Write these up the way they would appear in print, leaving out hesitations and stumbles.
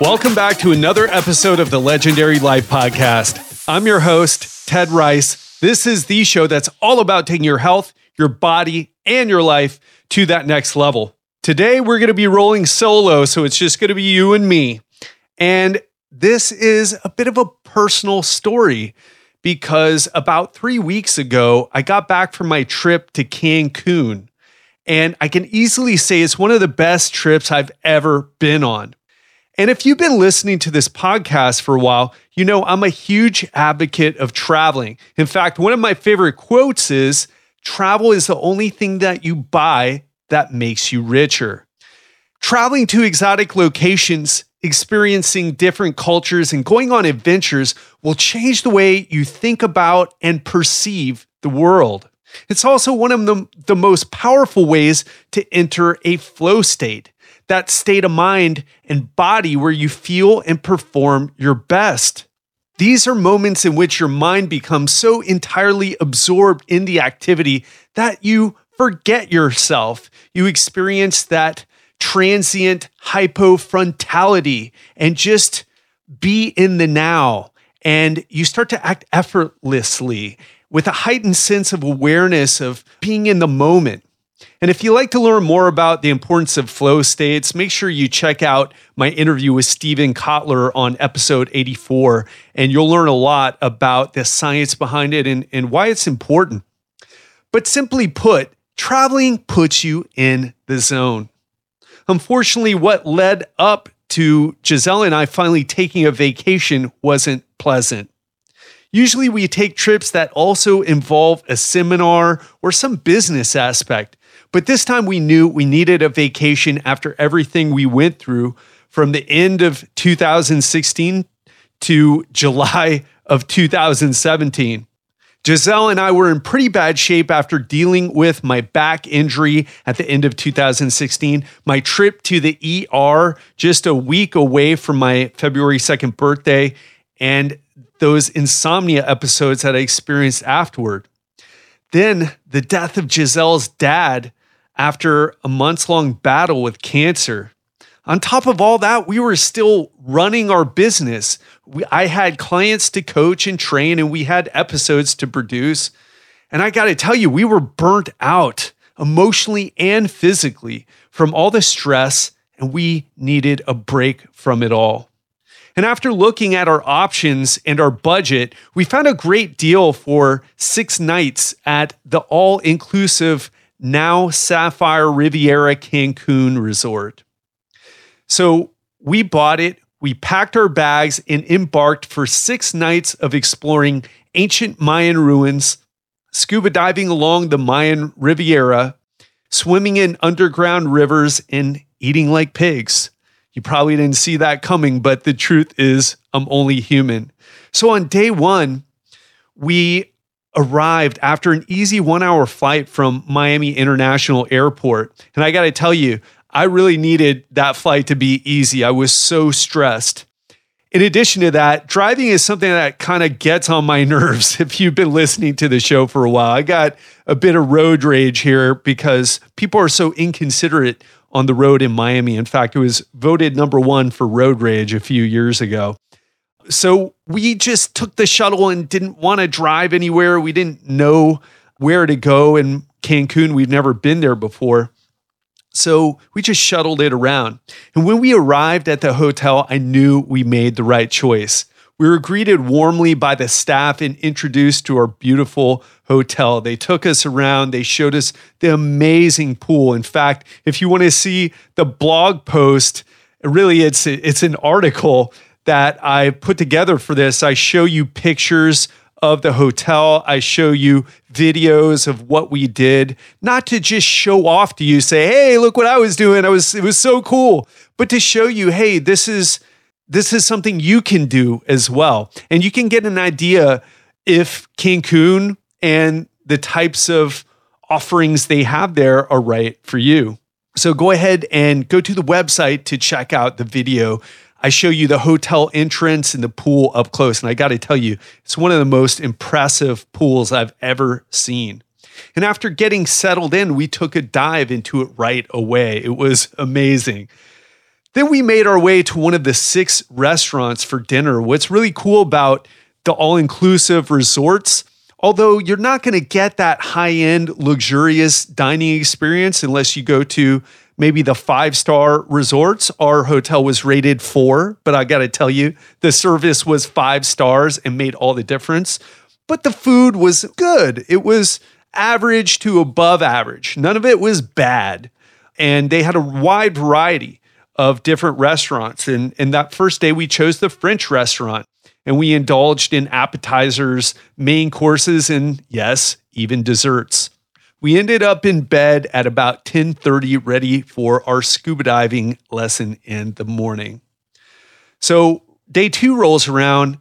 Welcome back to another episode of the Legendary Life Podcast. I'm your host, Ted Rice. This is the show that's all about taking your health, your body, and your life to that next level. Today, we're going to be rolling solo, so it's just going to be you and me. And this is a bit of a personal story because about 3 weeks ago, I got back from my trip to Cancun. And I can easily say it's one of the best trips I've ever been on. And if you've been listening to this podcast for a while, you know I'm a huge advocate of traveling. In fact, one of my favorite quotes is, travel is the only thing that you buy that makes you richer. Traveling to exotic locations, experiencing different cultures, and going on adventures will change the way you think about and perceive the world. It's also one of the most powerful ways to enter a flow state, that state of mind and body where you feel and perform your best. These are moments in which your mind becomes so entirely absorbed in the activity that you forget yourself. You experience that transient hypofrontality and just be in the now. And you start to act effortlessly with a heightened sense of awareness of being in the moment. And if you'd like to learn more about the importance of flow states, make sure you check out my interview with Steven Kotler on episode 84, and you'll learn a lot about the science behind it and why it's important. But simply put, traveling puts you in the zone. Unfortunately, what led up to Giselle and I finally taking a vacation wasn't pleasant. Usually we take trips that also involve a seminar or some business aspect. But this time we knew we needed a vacation after everything we went through from the end of 2016 to July of 2017. Giselle and I were in pretty bad shape after dealing with my back injury at the end of 2016, my trip to the ER just a week away from my February 2nd birthday, and those insomnia episodes that I experienced afterward. Then the death of Giselle's dad after a months-long battle with cancer. On top of all that, we were still running our business. I had clients to coach and train, and we had episodes to produce. And I got to tell you, we were burnt out emotionally and physically from all the stress, and we needed a break from it all. And after looking at our options and our budget, we found a great deal for 6 nights at the all-inclusive now Sapphire Riviera Cancun Resort. So we bought it, we packed our bags, and embarked for 6 nights of exploring ancient Mayan ruins, scuba diving along the Mayan Riviera, swimming in underground rivers, and eating like pigs. You probably didn't see that coming, but the truth is I'm only human. So on day 1, we arrived after an easy 1-hour flight from Miami International Airport. And I got to tell you, I really needed that flight to be easy. I was so stressed. In addition to that, driving is something that kind of gets on my nerves. If you've been listening to the show for a while, I got a bit of road rage here because people are so inconsiderate on the road in Miami. In fact, it was voted number 1 for road rage a few years ago. So we just took the shuttle and didn't want to drive anywhere. We didn't know where to go in Cancun. We've never been there before. So we just shuttled it around. And when we arrived at the hotel, I knew we made the right choice. We were greeted warmly by the staff and introduced to our beautiful hotel. They took us around. They showed us the amazing pool. In fact, if you want to see the blog post, really it's an article that I put together for this. I show you pictures of the hotel. I show you videos of what we did, not to just show off to you, say, hey, look what I was doing. It was so cool, but to show you, hey, this is something you can do as well. And you can get an idea if Cancun and the types of offerings they have there are right for you. So go ahead and go to the website to check out the video. I show you the hotel entrance and the pool up close. And I got to tell you, it's one of the most impressive pools I've ever seen. And after getting settled in, we took a dive into it right away. It was amazing. Then we made our way to one of the 6 restaurants for dinner. What's really cool about the all-inclusive resorts, although you're not going to get that high-end, luxurious dining experience unless you go to maybe the 5-star resorts. Our hotel was rated 4, but I got to tell you, the service was 5 stars and made all the difference. But the food was good. It was average to above average. None of it was bad. And they had a wide variety of different restaurants. And that first day, we chose the French restaurant. And we indulged in appetizers, main courses, and yes, even desserts. We ended up in bed at about 10:30, ready for our scuba diving lesson in the morning. So day 2 rolls around,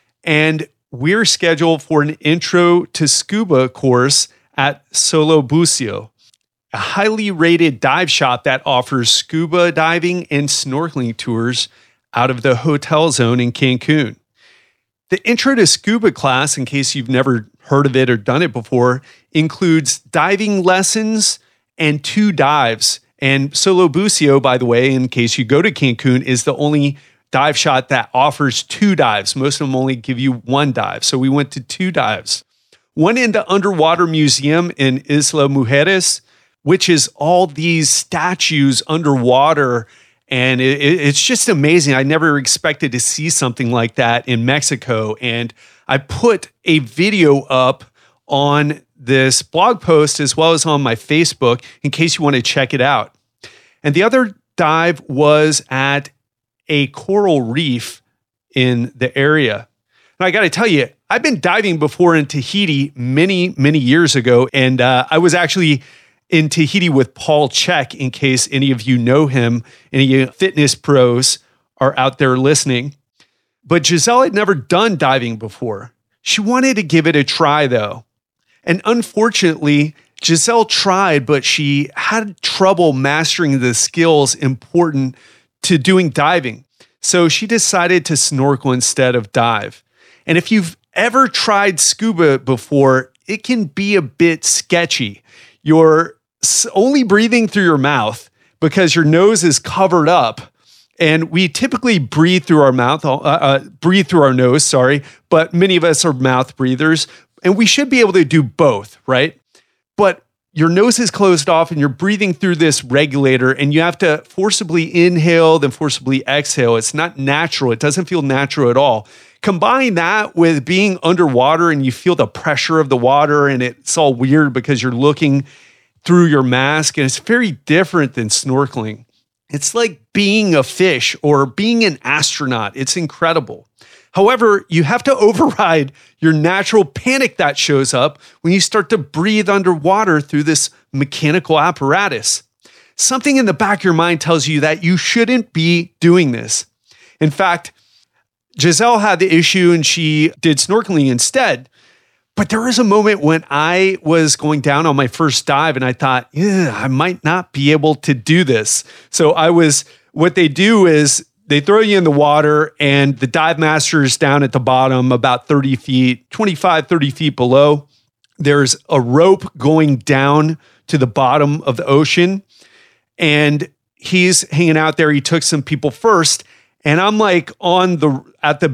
and we're scheduled for an intro to scuba course at Solo Buceo, a highly rated dive shop that offers scuba diving and snorkeling tours out of the hotel zone in Cancun. The intro to scuba class, in case you've never heard of it or done it before, includes diving lessons and 2 dives. And Solo Buceo, by the way, in case you go to Cancun, is the only dive shop that offers 2 dives. Most of them only give you 1 dive. So we went to 2 dives. One in the underwater museum in Isla Mujeres, which is all these statues underwater. And it's just amazing. I never expected to see something like that in Mexico. And I put a video up on this blog post as well as on my Facebook in case you want to check it out. And the other dive was at a coral reef in the area. And I got to tell you, I've been diving before in Tahiti many, many years ago. And I was actually in Tahiti with Paul Chek, in case any of you know him, any fitness pros are out there listening. But Giselle had never done diving before. She wanted to give it a try, though. And unfortunately, Giselle tried, but she had trouble mastering the skills important to doing diving. So she decided to snorkel instead of dive. And if you've ever tried scuba before, it can be a bit sketchy. You're only breathing through your mouth because your nose is covered up. And we typically breathe through our mouth, breathe through our nose, but many of us are mouth breathers. And we should be able to do both, right? But your nose is closed off and you're breathing through this regulator and you have to forcibly inhale, then forcibly exhale. It's not natural. It doesn't feel natural at all. Combine that with being underwater and you feel the pressure of the water and it's all weird because you're looking through your mask and it's very different than snorkeling. It's like being a fish or being an astronaut. It's incredible. However, you have to override your natural panic that shows up when you start to breathe underwater through this mechanical apparatus. Something in the back of your mind tells you that you shouldn't be doing this. In fact, Giselle had the issue and she did snorkeling instead. But there was a moment when I was going down on my first dive and I thought, I might not be able to do this. So what they do is they throw you in the water and the dive master is down at the bottom about 30 feet, 25, 30 feet below. There's a rope going down to the bottom of the ocean and he's hanging out there. He took some people first. And I'm like on the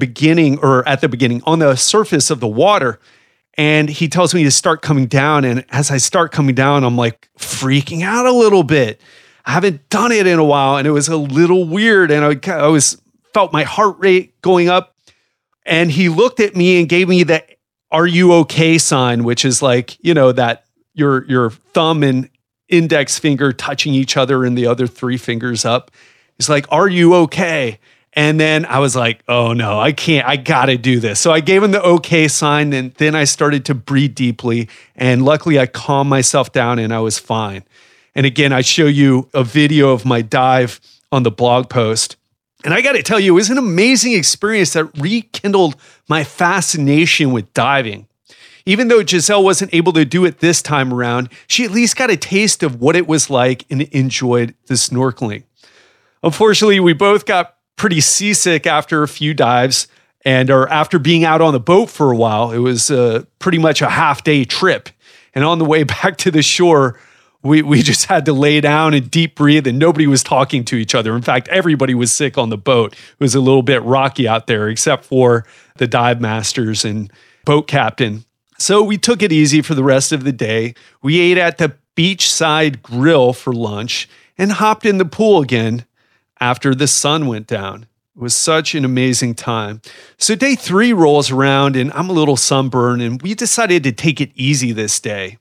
surface of the water. And he tells me to start coming down. And as I start coming down, I'm like freaking out a little bit. I haven't done it in a while. And it was a little weird. And I felt my heart rate going up. And he looked at me and gave me the "Are you okay?" sign, which is like, that your thumb and index finger touching each other and the other 3 fingers up. He's like, "Are you okay?" And then I was like, oh no, I can't, I gotta do this. So I gave him the okay sign and then I started to breathe deeply. And luckily I calmed myself down and I was fine. And again, I show you a video of my dive on the blog post. And I gotta tell you, it was an amazing experience that rekindled my fascination with diving. Even though Giselle wasn't able to do it this time around, she at least got a taste of what it was like and enjoyed the snorkeling. Unfortunately, we both got pretty seasick after a few dives or after being out on the boat for a while. It was pretty much a half-day trip. And on the way back to the shore, we just had to lay down and deep breathe, and nobody was talking to each other. In fact, everybody was sick on the boat. It was a little bit rocky out there, except for the dive masters and boat captain. So we took it easy for the rest of the day. We ate at the beachside grill for lunch and hopped in the pool again after the sun went down. It was such an amazing time. So day 3 rolls around and I'm a little sunburned, and we decided to take it easy this day.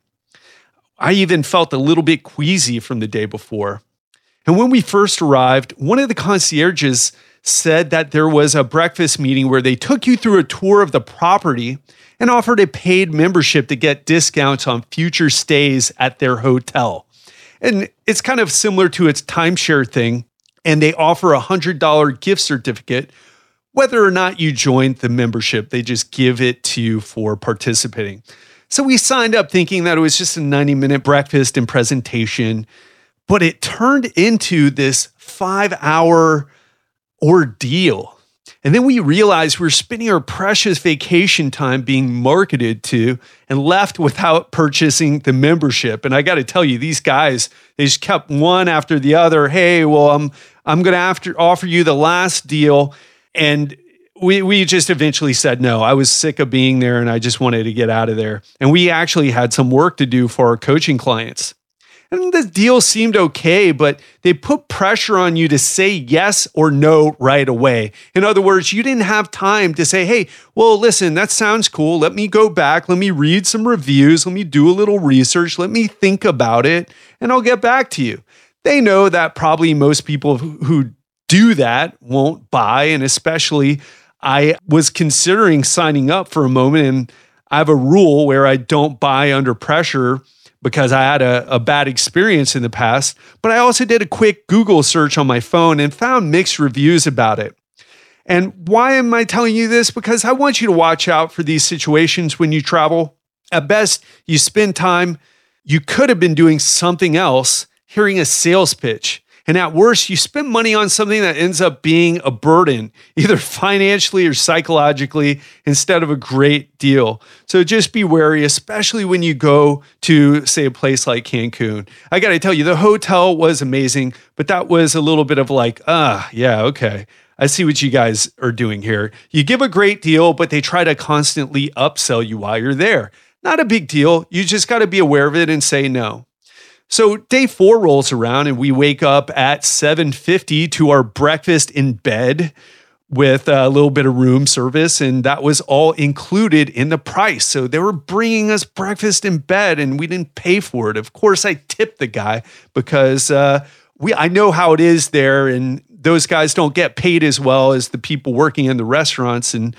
I even felt a little bit queasy from the day before. And when we first arrived, one of the concierges said that there was a breakfast meeting where they took you through a tour of the property and offered a paid membership to get discounts on future stays at their hotel. And it's kind of similar to its timeshare thing. And they offer a $100 gift certificate, whether or not you joined the membership. They just give it to you for participating. So we signed up thinking that it was just a 90-minute breakfast and presentation, but it turned into this 5-hour ordeal. And then we realized we were spending our precious vacation time being marketed to and left without purchasing the membership. And I got to tell you, these guys, they just kept one after the other. Hey, well, I'm going to offer you the last deal. And we just eventually said no. I was sick of being there and I just wanted to get out of there. And we actually had some work to do for our coaching clients. And the deal seemed okay, but they put pressure on you to say yes or no right away. In other words, you didn't have time to say, hey, well, listen, that sounds cool. Let me go back. Let me read some reviews. Let me do a little research. Let me think about it, and I'll get back to you. They know that probably most people who do that won't buy, and especially I was considering signing up for a moment, and I have a rule where I don't buy under pressure because I had a bad experience in the past. But I also did a quick Google search on my phone and found mixed reviews about it. And why am I telling you this? Because I want you to watch out for these situations when you travel. At best, you spend time, you could have been doing something else, hearing a sales pitch. And at worst, you spend money on something that ends up being a burden, either financially or psychologically, instead of a great deal. So just be wary, especially when you go to, say, a place like Cancun. I got to tell you, the hotel was amazing, but that was a little bit of like, yeah, okay. I see what you guys are doing here. You give a great deal, but they try to constantly upsell you while you're there. Not a big deal. You just got to be aware of it and say no. So day 4 rolls around and we wake up at 7:50 to our breakfast in bed with a little bit of room service, and that was all included in the price. So they were bringing us breakfast in bed and we didn't pay for it. Of course, I tipped the guy because I know how it is there, and those guys don't get paid as well as the people working in the restaurants, and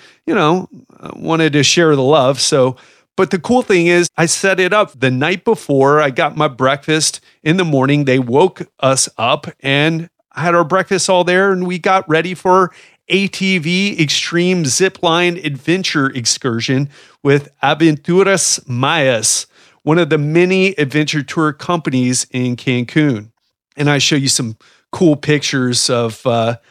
wanted to share the love. But the cool thing is I set it up the night before. I got my breakfast in the morning. They woke us up and I had our breakfast all there, and we got ready for ATV Extreme Zipline Adventure Excursion with Aventuras Mayas, one of the many adventure tour companies in Cancun. And I show you some cool pictures of,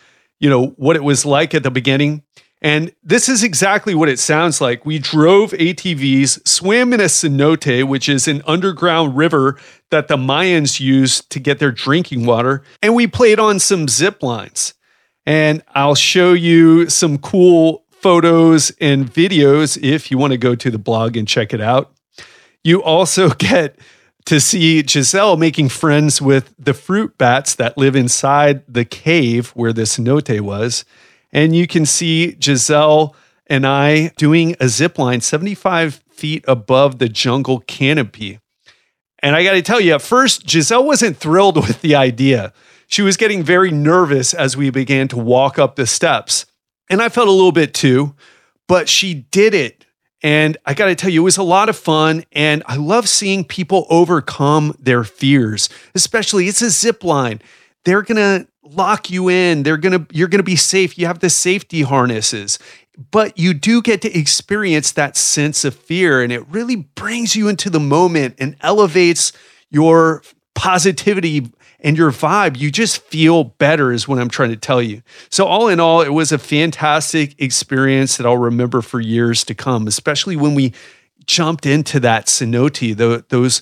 what it was like at the beginning. And this is exactly what it sounds like. We drove ATVs, swam in a cenote, which is an underground river that the Mayans used to get their drinking water, and we played on some zip lines. And I'll show you some cool photos and videos if you want to go to the blog and check it out. You also get to see Giselle making friends with the fruit bats that live inside the cave where the cenote was. And you can see Giselle and I doing a zip line 75 feet above the jungle canopy. And I got to tell you, at first, Giselle wasn't thrilled with the idea. She was getting very nervous as we began to walk up the steps. And I felt a little bit too, but she did it. And I got to tell you, it was a lot of fun. And I love seeing people overcome their fears, especially it's a zip line. They're going to lock you in. You're going to be safe. You have the safety harnesses, but you do get to experience that sense of fear, and it really brings you into the moment and elevates your positivity and your vibe. You just feel better is what I'm trying to tell you. So all in all, it was a fantastic experience that I'll remember for years to come, especially when we jumped into that cenote, those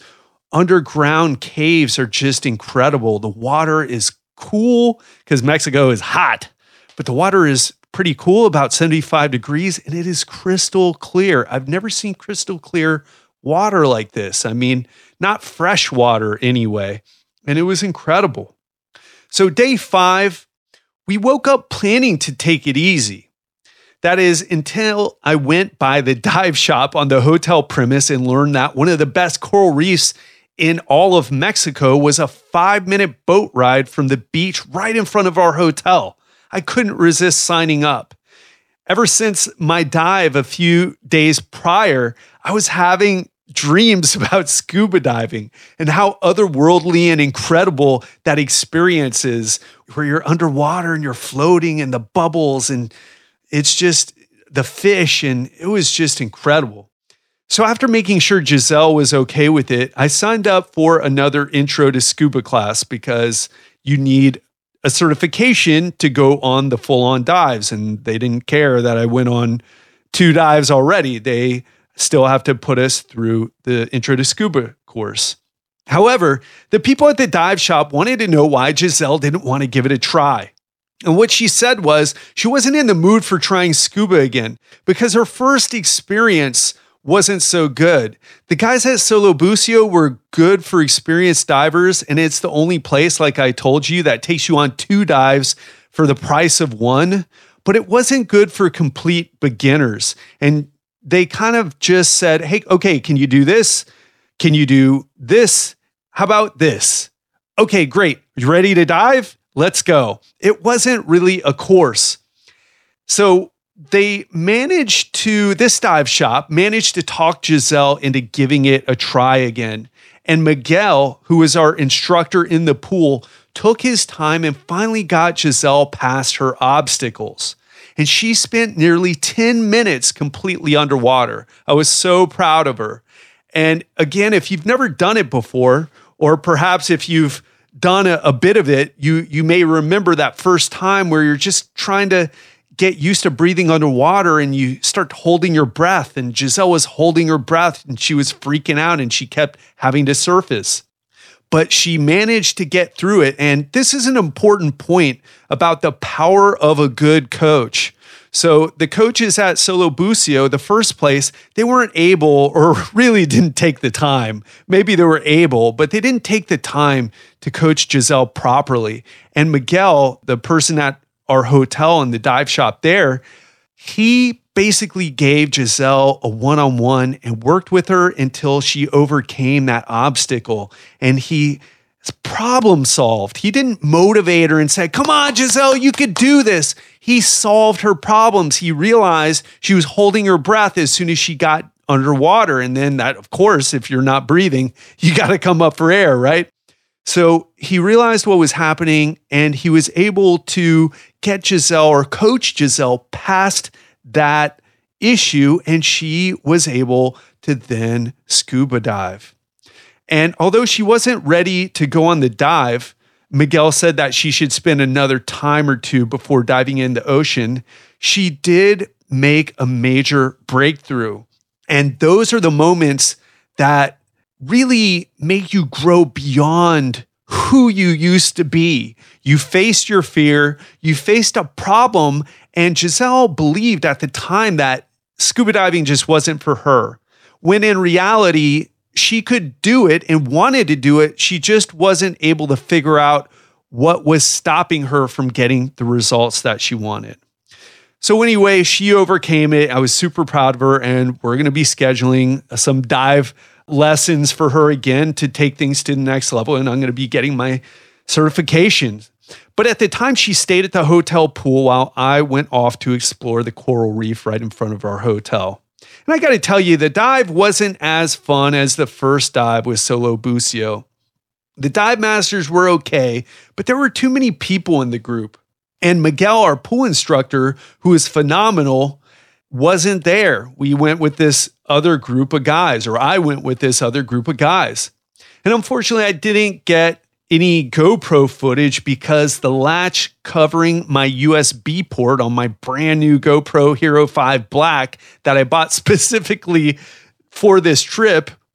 underground caves are just incredible. The water is cool because Mexico is hot, but the water is pretty cool, about 75 degrees, and it is crystal clear. I've never seen crystal clear water like this. I mean, not fresh water anyway. And it was incredible. So day 5, we woke up planning to take it easy. That is until I went by the dive shop on the hotel premise and learned that one of the best coral reefs in all of Mexico was a 5-minute boat ride from the beach right in front of our hotel. I couldn't resist signing up. Ever since my dive a few days prior, I was having dreams about scuba diving and how otherworldly and incredible that experience is, where you're underwater and you're floating in the bubbles and it's just the fish, and it was just incredible. So after making sure Giselle was okay with it, I signed up for another intro to scuba class because you need a certification to go on the full-on dives, and they didn't care that I went on 2 dives already. They still have to put us through the intro to scuba course. However, the people at the dive shop wanted to know why Giselle didn't want to give it a try. And what she said was she wasn't in the mood for trying scuba again because her first experience wasn't so good. The guys at Solo Buceo were good for experienced divers, and it's the only place, like I told you, that takes you on 2 dives for the price of 1, but it wasn't good for complete beginners. And they kind of just said, hey, okay, can you do this? Can you do this? How about this? Okay, great. You ready to dive? Let's go. It wasn't really a course. So this dive shop managed to talk Giselle into giving it a try again. And Miguel, who was our instructor in the pool, took his time and finally got Giselle past her obstacles. And she spent nearly 10 minutes completely underwater. I was so proud of her. And again, if you've never done it before, or perhaps if you've done a bit of it, you may remember that first time where you're just trying to get used to breathing underwater and you start holding your breath. And Giselle was holding her breath and she was freaking out and she kept having to surface. But she managed to get through it. And this is an important point about the power of a good coach. So the coaches at Solo Buceo, the first place, they weren't able, or really didn't take the time. Maybe they were able, but they didn't take the time to coach Giselle properly. And Miguel, the person at our hotel and the dive shop there, he basically gave Giselle a one-on-one and worked with her until she overcame that obstacle. And he problem solved. He didn't motivate her and say, come on, Giselle, you could do this. He solved her problems. He realized she was holding her breath as soon as she got underwater. And then that, of course, if you're not breathing, you got to come up for air, right? So he realized what was happening and he was able to get Giselle or coach Giselle past that issue. And she was able to then scuba dive. And although she wasn't ready to go on the dive, Miguel said that she should spend another time or 2 before diving in the ocean. She did make a major breakthrough. And those are the moments that really make you grow beyond who you used to be. You faced your fear, you faced a problem, and Giselle believed at the time that scuba diving just wasn't for her. When in reality, she could do it and wanted to do it. She just wasn't able to figure out what was stopping her from getting the results that she wanted. So anyway, she overcame it. I was super proud of her, and we're going to be scheduling some dive lessons for her again to take things to the next level. And I'm going to be getting my certifications. But at the time, she stayed at the hotel pool while I went off to explore the coral reef right in front of our hotel. And I got to tell you, the dive wasn't as fun as the first dive with Solo Buceo. The dive masters were okay, but there were too many people in the group. And Miguel, our pool instructor, who is phenomenal, wasn't there. We went with this other group of guys, or I went with this other group of guys. And unfortunately, I didn't get any GoPro footage because the latch covering my USB port on my brand new GoPro Hero 5 Black that I bought specifically for this trip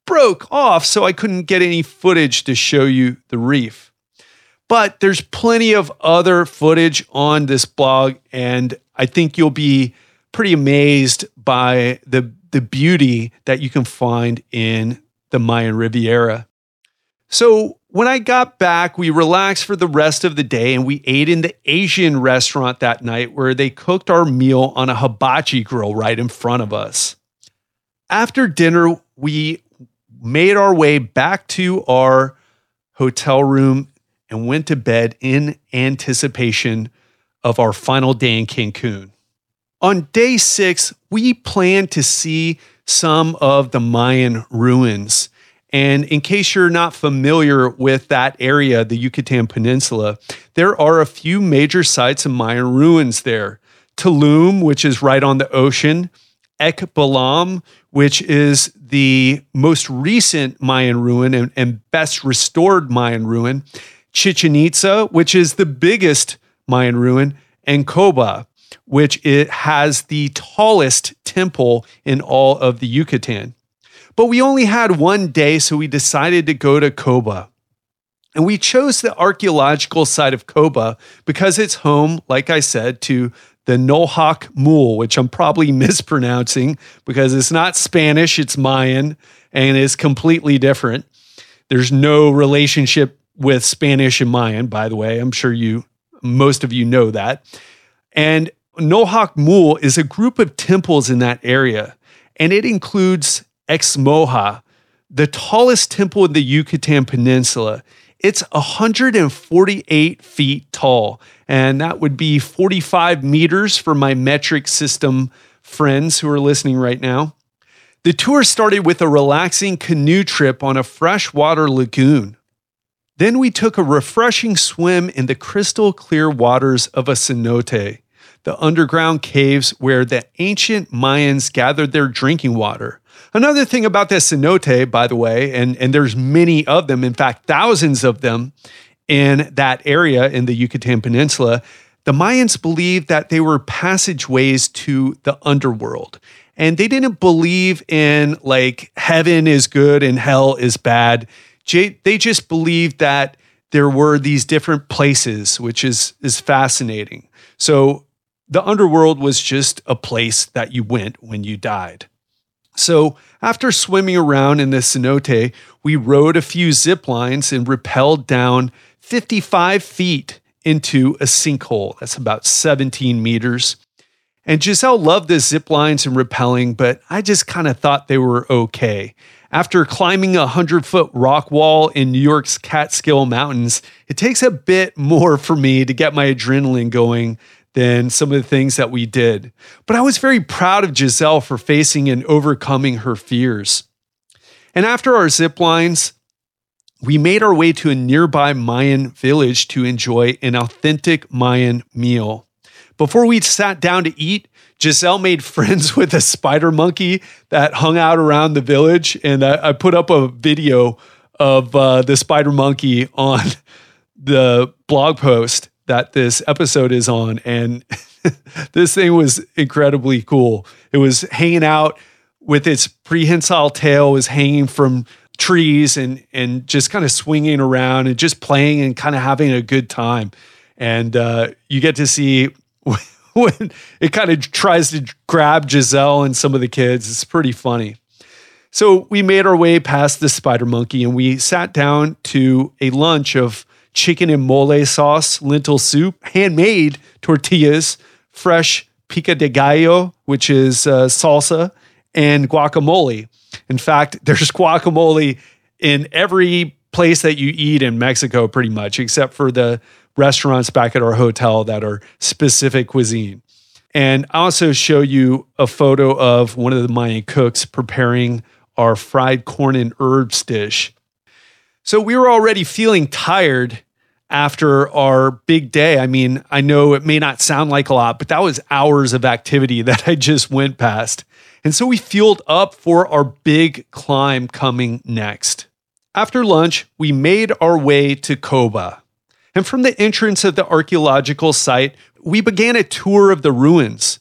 broke off, so I couldn't get any footage to show you the reef. But there's plenty of other footage on this blog, and I think you'll be pretty amazed by the beauty that you can find in the Mayan Riviera. So when I got back, we relaxed for the rest of the day, and we ate in the Asian restaurant that night where they cooked our meal on a hibachi grill right in front of us. After dinner, we made our way back to our hotel room and went to bed in anticipation of our final day in Cancun. On day 6, we planned to see some of the Mayan ruins. And in case you're not familiar with that area, the Yucatan Peninsula, there are a few major sites of Mayan ruins there. Tulum, which is right on the ocean, Ekbalam, which is the most recent Mayan ruin and best restored Mayan ruin, Chichen Itza, which is the biggest Mayan ruin, and Coba, which it has the tallest temple in all of the Yucatan. But we only had one day, so we decided to go to Coba. And we chose the archaeological site of Coba because it's home, like I said, to the Nohak Mul, which I'm probably mispronouncing because it's not Spanish, it's Mayan, and it's completely different. There's no relationship with Spanish and Mayan, by the way. I'm sure most of you know that. And Nohak Mul is a group of temples in that area, and it includes Exmoha, the tallest temple in the Yucatan Peninsula. It's 148 feet tall, and that would be 45 meters for my metric system friends who are listening right now. The tour started with a relaxing canoe trip on a freshwater lagoon. Then we took a refreshing swim in the crystal clear waters of a cenote, the underground caves where the ancient Mayans gathered their drinking water. Another thing about the cenote, by the way, and there's many of them, in fact, thousands of them in that area in the Yucatan Peninsula, the Mayans believed that they were passageways to the underworld. And they didn't believe in like heaven is good and hell is bad. They just believed that there were these different places, which is fascinating. So the underworld was just a place that you went when you died. So after swimming around in the cenote, we rode a few zip lines and rappelled down 55 feet into a sinkhole. That's about 17 meters. And Giselle loved the zip lines and rappelling, but I just kind of thought they were okay. After climbing a 100-foot rock wall in New York's Catskill Mountains, it takes a bit more for me to get my adrenaline going than some of the things that we did. But I was very proud of Giselle for facing and overcoming her fears. And after our zip lines, we made our way to a nearby Mayan village to enjoy an authentic Mayan meal. Before we sat down to eat, Giselle made friends with a spider monkey that hung out around the village. And I put up a video of the spider monkey on the blog post that this episode is on. And this thing was incredibly cool. It was hanging out with its prehensile tail, was hanging from trees and just kind of swinging around and just playing and kind of having a good time. And you get to see when it kind of tries to grab Giselle and some of the kids. It's pretty funny. So we made our way past the spider monkey and we sat down to a lunch of chicken and mole sauce, lentil soup, handmade tortillas, fresh pico de gallo, which is salsa, and guacamole. In fact, there's guacamole in every place that you eat in Mexico pretty much, except for the restaurants back at our hotel that are specific cuisine. And I also show you a photo of one of the Mayan cooks preparing our fried corn and herbs dish. So we were already feeling tired after our big day. I mean, I know it may not sound like a lot, but that was hours of activity that I just went past. And so we fueled up for our big climb coming next. After lunch, we made our way to Coba. And from the entrance of the archaeological site, we began a tour of the ruins.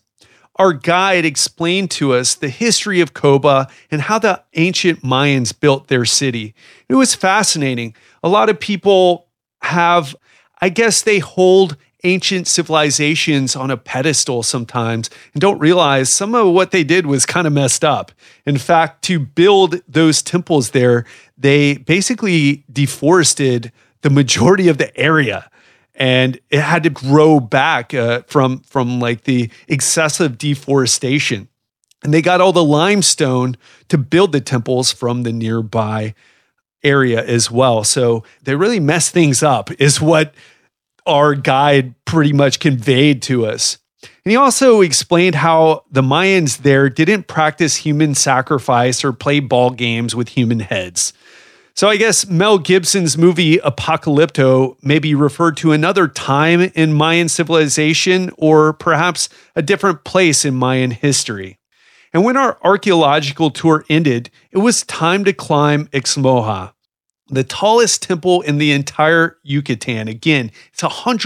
our guide explained to us the history of Coba and how the ancient Mayans built their city. It was fascinating. A lot of people have, I guess they hold ancient civilizations on a pedestal sometimes and don't realize some of what they did was kind of messed up. In fact, to build those temples there, they basically deforested the majority of the area. And it had to grow back from like the excessive deforestation. And they got all the limestone to build the temples from the nearby area as well. So they really messed things up, is what our guide pretty much conveyed to us. And he also explained how the Mayans there didn't practice human sacrifice or play ball games with human heads. So I guess Mel Gibson's movie Apocalypto maybe referred to another time in Mayan civilization or perhaps a different place in Mayan history. And when our archaeological tour ended, it was time to climb Ixmoja, the tallest temple in the entire Yucatan. Again, it's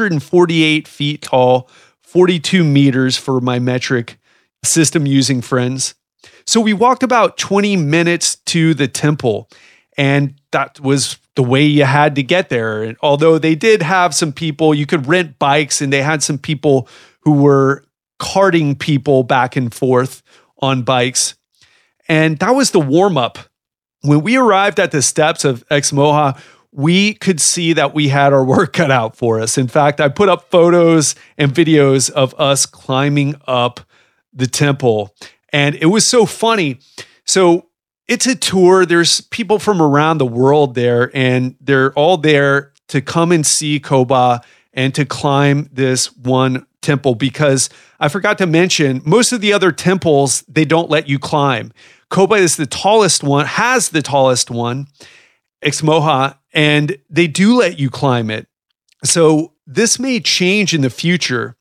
148 feet tall, 42 meters for my metric system using friends. So we walked about 20 minutes to the temple. And that was the way you had to get there. And although they did have some people, you could rent bikes, and they had some people who were carting people back and forth on bikes. And that was the warm up. When we arrived at the steps of Ixmoja, we could see that we had our work cut out for us. In fact, I put up photos and videos of us climbing up the temple. And it was so funny. So it's a tour. There's people from around the world there, and they're all there to come and see Coba and to climb this one temple, because I forgot to mention, most of the other temples, they don't let you climb. Coba is the tallest one, has the tallest one, Ixmoja, and they do let you climb it. So this may change in the future.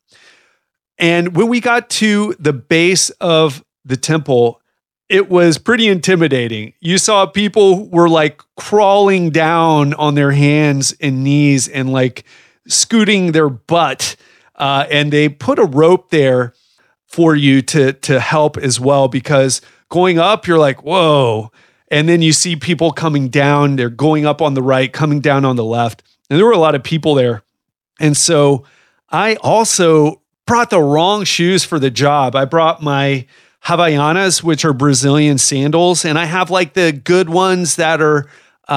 And when we got to the base of the temple, it was pretty intimidating. You saw people were like crawling down on their hands and knees and like scooting their butt. And they put a rope there for you to help as well, because going up, you're like, whoa. And then you see people coming down. They're going up on the right, coming down on the left. And there were a lot of people there. And so I also brought the wrong shoes for the job. I brought my Havaianas, which are Brazilian sandals, and I have like the good ones that are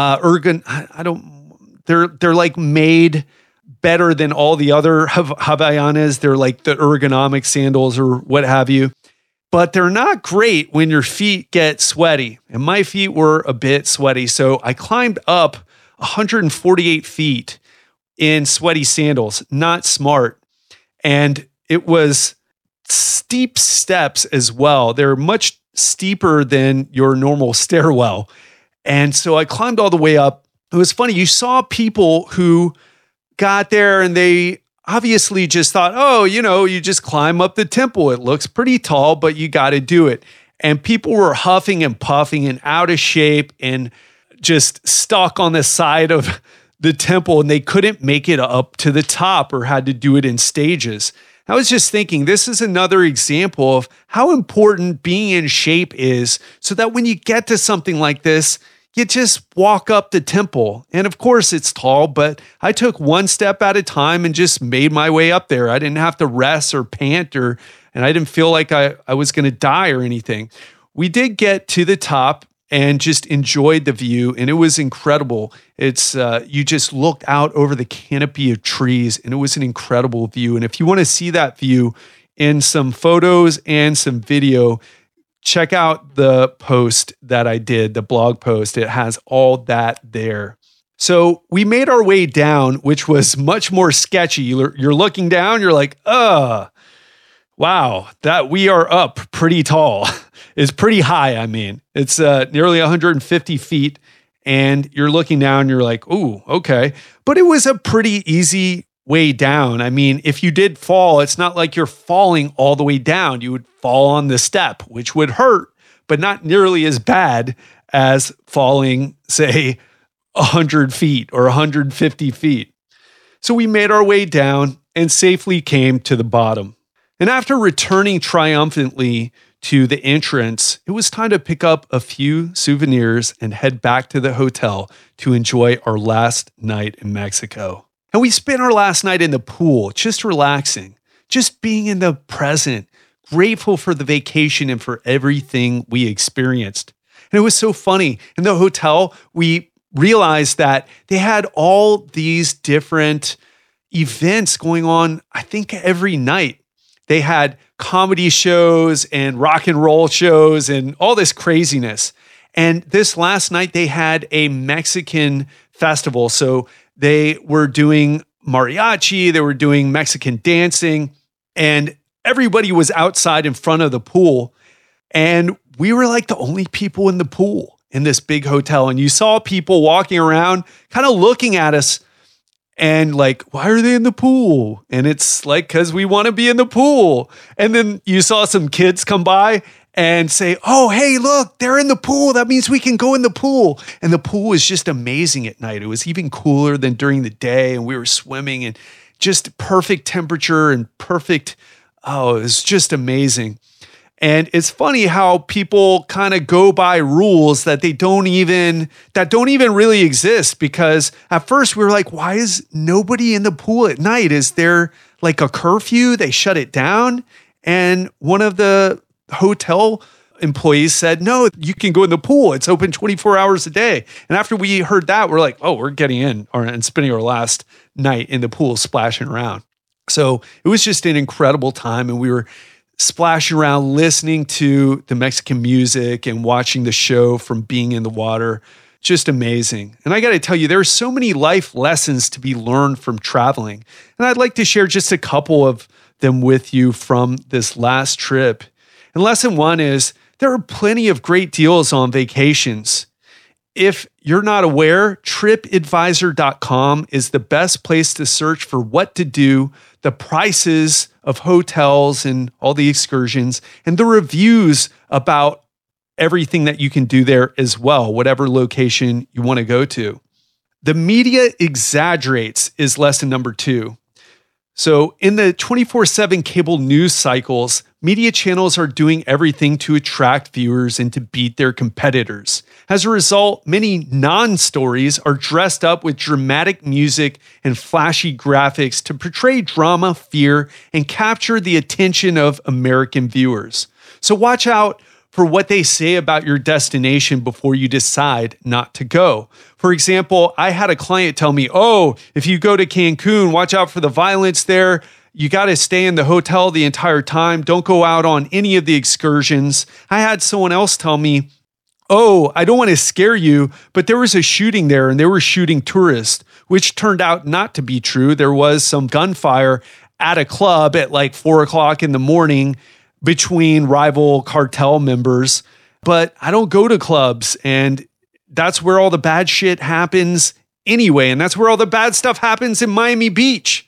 they're like made better than all the other Havaianas. They're like the ergonomic sandals or what have you, but they're not great when your feet get sweaty, and my feet were a bit sweaty. So I climbed up 148 feet in sweaty sandals. Not smart. And it was steep steps as well. They're much steeper than your normal stairwell. And so I climbed all the way up. It was funny. You saw people who got there and they obviously just thought, oh, you just climb up the temple. It looks pretty tall, but you got to do it. And people were huffing and puffing and out of shape and just stuck on the side of the temple, and they couldn't make it up to the top or had to do it in stages. I was just thinking, this is another example of how important being in shape is, so that when you get to something like this, you just walk up the temple. And of course it's tall, but I took one step at a time and just made my way up there. I didn't have to rest or pant, and I didn't feel like I was going to die or anything. We did get to the top and just enjoyed the view, and it was incredible. It's you just looked out over the canopy of trees, and it was an incredible view. And if you want to see that view in some photos and some video, check out the post that I did, the blog post. It has all that there. So we made our way down, which was much more sketchy. You're looking down, you're like, wow, that we are up pretty tall. It's pretty high. I mean, it's nearly 150 feet, and you're looking down, you're like, ooh, okay. But it was a pretty easy way down. I mean, if you did fall, it's not like you're falling all the way down. You would fall on the step, which would hurt, but not nearly as bad as falling, say, 100 feet or 150 feet. So we made our way down and safely came to the bottom. And after returning triumphantly to the entrance, it was time to pick up a few souvenirs and head back to the hotel to enjoy our last night in Mexico. And we spent our last night in the pool, just relaxing, just being in the present, grateful for the vacation and for everything we experienced. And it was so funny. In the hotel, we realized that they had all these different events going on, I think, every night. They had comedy shows and rock and roll shows and all this craziness. And this last night, they had a Mexican festival. So they were doing mariachi, they were doing Mexican dancing, and everybody was outside in front of the pool. And we were like the only people in the pool in this big hotel. And you saw people walking around, kind of looking at us and like, why are they in the pool? And it's like, because we want to be in the pool. And then you saw some kids come by and say, oh, hey, look, they're in the pool. That means we can go in the pool. And the pool was just amazing at night. It was even cooler than during the day. And we were swimming and just perfect temperature and perfect, it was just amazing. And it's funny how people kind of go by rules that don't even really exist, because at first we were like, why is nobody in the pool at night? Is there like a curfew? They shut it down. And one of the hotel employees said, no, you can go in the pool. It's open 24 hours a day. And after we heard that, we're like, oh, we're getting in and spending our last night in the pool splashing around. So it was just an incredible time. And we were splashing around, listening to the Mexican music and watching the show from being in the water. Just amazing. And I got to tell you, there are so many life lessons to be learned from traveling. And I'd like to share just a couple of them with you from this last trip. And lesson one is there are plenty of great deals on vacations. If you're not aware, TripAdvisor.com is the best place to search for what to do, the prices of hotels and all the excursions, and the reviews about everything that you can do there as well, whatever location you want to go to. The media exaggerates is lesson number 2. So in the 24/7 cable news cycles, media channels are doing everything to attract viewers and to beat their competitors. As a result, many non-stories are dressed up with dramatic music and flashy graphics to portray drama, fear, and capture the attention of American viewers. So watch out for what they say about your destination before you decide not to go. For example, I had a client tell me, oh, if you go to Cancun, watch out for the violence there. You got to stay in the hotel the entire time. Don't go out on any of the excursions. I had someone else tell me, oh, I don't want to scare you, but there was a shooting there and they were shooting tourists, which turned out not to be true. There was some gunfire at a club at like 4:00 in the morning between rival cartel members. But I don't go to clubs, and that's where all the bad shit happens anyway. And that's where all the bad stuff happens in Miami Beach.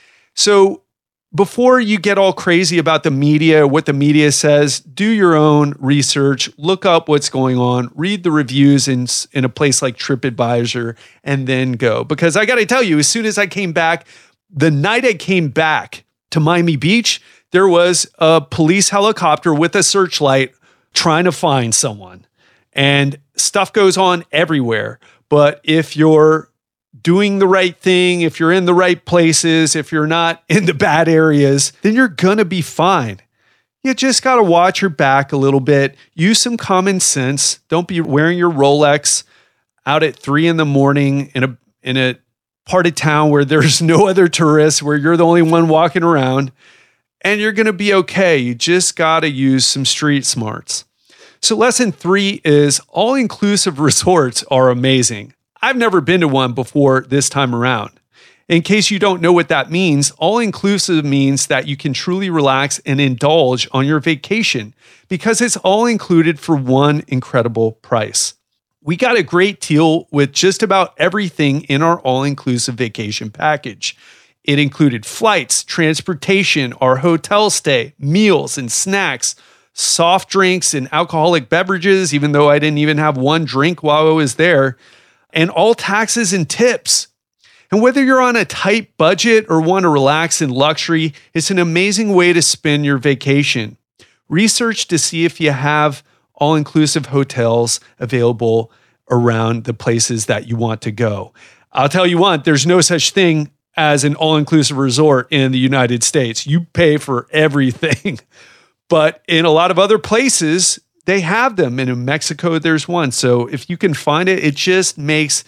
So before you get all crazy about the media, what the media says, do your own research, look up what's going on, read the reviews in a place like TripAdvisor, and then go. Because I got to tell you, as soon as I came back, the night I came back to Miami Beach, there was a police helicopter with a searchlight trying to find someone. And stuff goes on everywhere. But if you're doing the right thing, if you're in the right places, if you're not in the bad areas, then you're going to be fine. You just got to watch your back a little bit. Use some common sense. Don't be wearing your Rolex out at 3 a.m. in a part of town where there's no other tourists, where you're the only one walking around, and you're going to be okay. You just got to use some street smarts. So lesson 3 is all-inclusive resorts are amazing. I've never been to one before this time around. In case you don't know what that means, all-inclusive means that you can truly relax and indulge on your vacation because it's all included for one incredible price. We got a great deal with just about everything in our all-inclusive vacation package. It included flights, transportation, our hotel stay, meals and snacks, soft drinks and alcoholic beverages, even though I didn't even have one drink while I was there, and all taxes and tips. And whether you're on a tight budget or want to relax in luxury, it's an amazing way to spend your vacation. Research to see if you have all-inclusive hotels available around the places that you want to go. I'll tell you what, there's no such thing as an all-inclusive resort in the United States. You pay for everything. But in a lot of other places, they have them. And in Mexico, there's one. So if you can find it, it just makes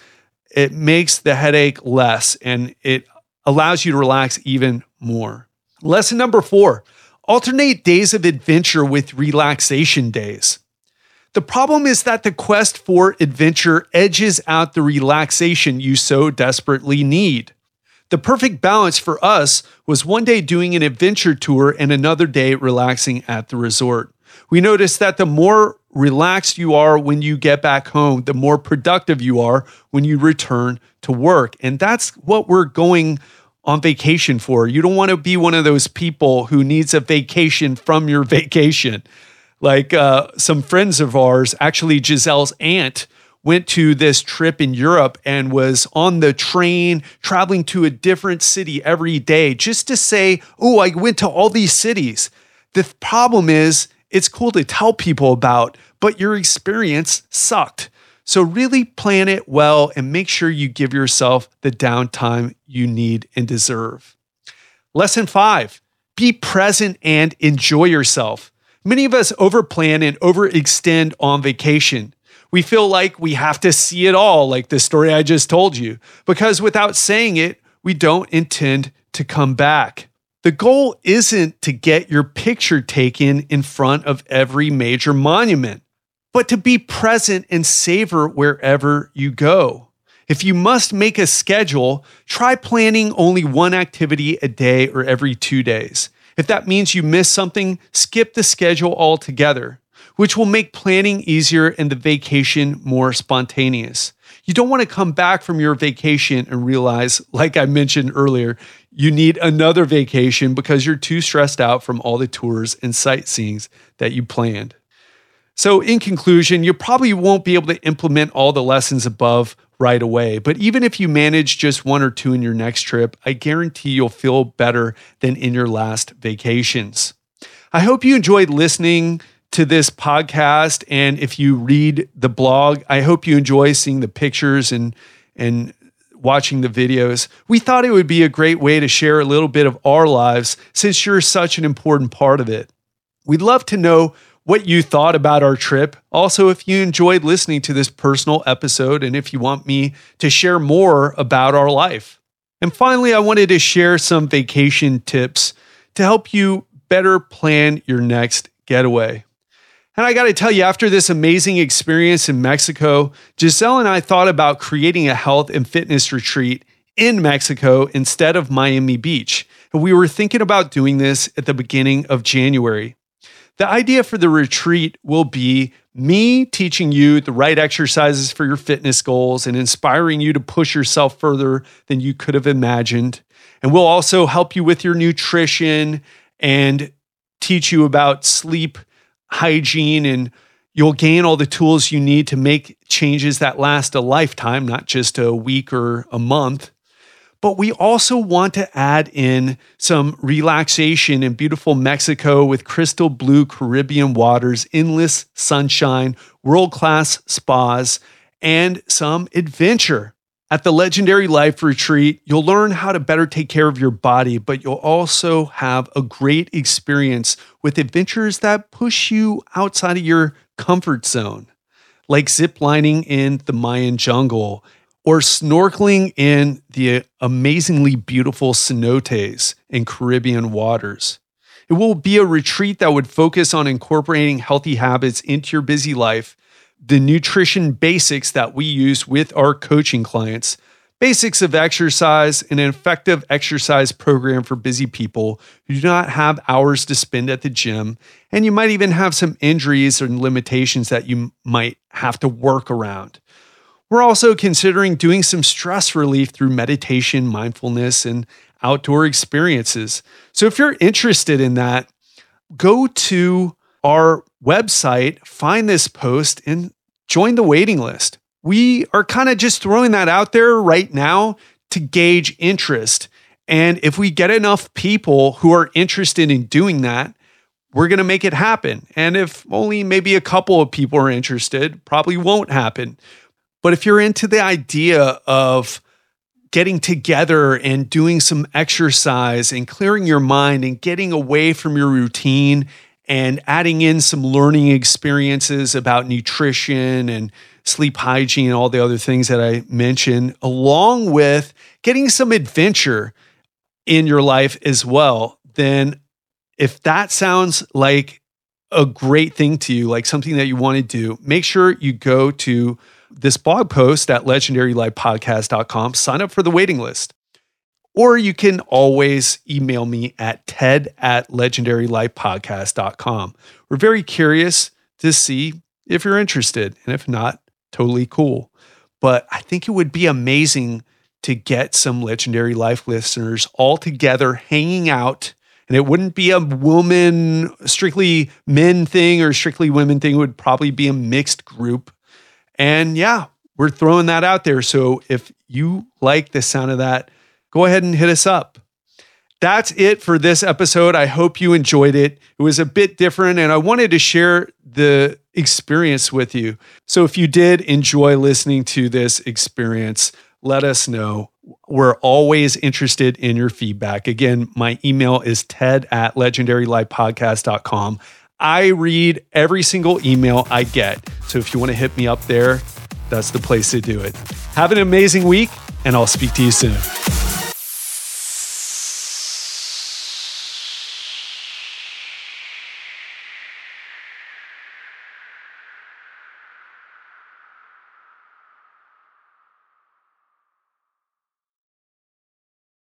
the headache less, and it allows you to relax even more. Lesson number 4, alternate days of adventure with relaxation days. The problem is that the quest for adventure edges out the relaxation you so desperately need. The perfect balance for us was one day doing an adventure tour and another day relaxing at the resort. We noticed that the more relaxed you are when you get back home, the more productive you are when you return to work. And that's what we're going on vacation for. You don't want to be one of those people who needs a vacation from your vacation. Like some friends of ours, actually Giselle's aunt, went to this trip in Europe and was on the train traveling to a different city every day just to say, oh, I went to all these cities. The problem is it's cool to tell people about, but your experience sucked. So really plan it well and make sure you give yourself the downtime you need and deserve. Lesson 5, be present and enjoy yourself. Many of us overplan and overextend on vacation. We feel like we have to see it all, like the story I just told you, because without saying it, we don't intend to come back. The goal isn't to get your picture taken in front of every major monument, but to be present and savor wherever you go. If you must make a schedule, try planning only one activity a day or every 2 days. If that means you miss something, skip the schedule altogether, which will make planning easier and the vacation more spontaneous. You don't want to come back from your vacation and realize, like I mentioned earlier, you need another vacation because you're too stressed out from all the tours and sightseeings that you planned. So in conclusion, you probably won't be able to implement all the lessons above right away, but even if you manage just 1 or 2 in your next trip, I guarantee you'll feel better than in your last vacations. I hope you enjoyed listening to this podcast, and if you read the blog, I hope you enjoy seeing the pictures and watching the videos. We thought it would be a great way to share a little bit of our lives since you're such an important part of it. We'd love to know what you thought about our trip. Also, if you enjoyed listening to this personal episode and if you want me to share more about our life. And finally, I wanted to share some vacation tips to help you better plan your next getaway. And I got to tell you, after this amazing experience in Mexico, Giselle and I thought about creating a health and fitness retreat in Mexico instead of Miami Beach. And we were thinking about doing this at the beginning of January. The idea for the retreat will be me teaching you the right exercises for your fitness goals and inspiring you to push yourself further than you could have imagined. And we'll also help you with your nutrition and teach you about sleep hygiene, and you'll gain all the tools you need to make changes that last a lifetime, not just a week or a month. But we also want to add in some relaxation in beautiful Mexico with crystal blue Caribbean waters, endless sunshine, world-class spas, and some adventure. At the Legendary Life Retreat, you'll learn how to better take care of your body, but you'll also have a great experience with adventures that push you outside of your comfort zone, like ziplining in the Mayan jungle or snorkeling in the amazingly beautiful cenotes in Caribbean waters. It will be a retreat that would focus on incorporating healthy habits into your busy life, the nutrition basics that we use with our coaching clients, basics of exercise, and an effective exercise program for busy people who do not have hours to spend at the gym, and you might even have some injuries and limitations that you might have to work around. We're also considering doing some stress relief through meditation, mindfulness, and outdoor experiences. So if you're interested in that, go to our website, find this post, and join the waiting list. We are kind of just throwing that out there right now to gauge interest. And if we get enough people who are interested in doing that, we're going to make it happen. And if only maybe a couple of people are interested, probably won't happen. But if you're into the idea of getting together and doing some exercise and clearing your mind and getting away from your routine and adding in some learning experiences about nutrition and sleep hygiene and all the other things that I mentioned, along with getting some adventure in your life as well, then if that sounds like a great thing to you, like something that you want to do, make sure you go to this blog post at legendarylifepodcast.com, sign up for the waiting list. Or you can always email me at ted@legendarylifepodcast.com. We're very curious to see if you're interested. And if not, totally cool. But I think it would be amazing to get some Legendary Life listeners all together hanging out. And it wouldn't be a woman, strictly men thing or strictly women thing. It would probably be a mixed group. And yeah, we're throwing that out there. So if you like the sound of that, go ahead and hit us up. That's it for this episode. I hope you enjoyed it. It was a bit different, and I wanted to share the experience with you. So if you did enjoy listening to this experience, let us know. We're always interested in your feedback. Again, my email is ted@legendarylifepodcast.com. I read every single email I get. So if you want to hit me up there, that's the place to do it. Have an amazing week, and I'll speak to you soon.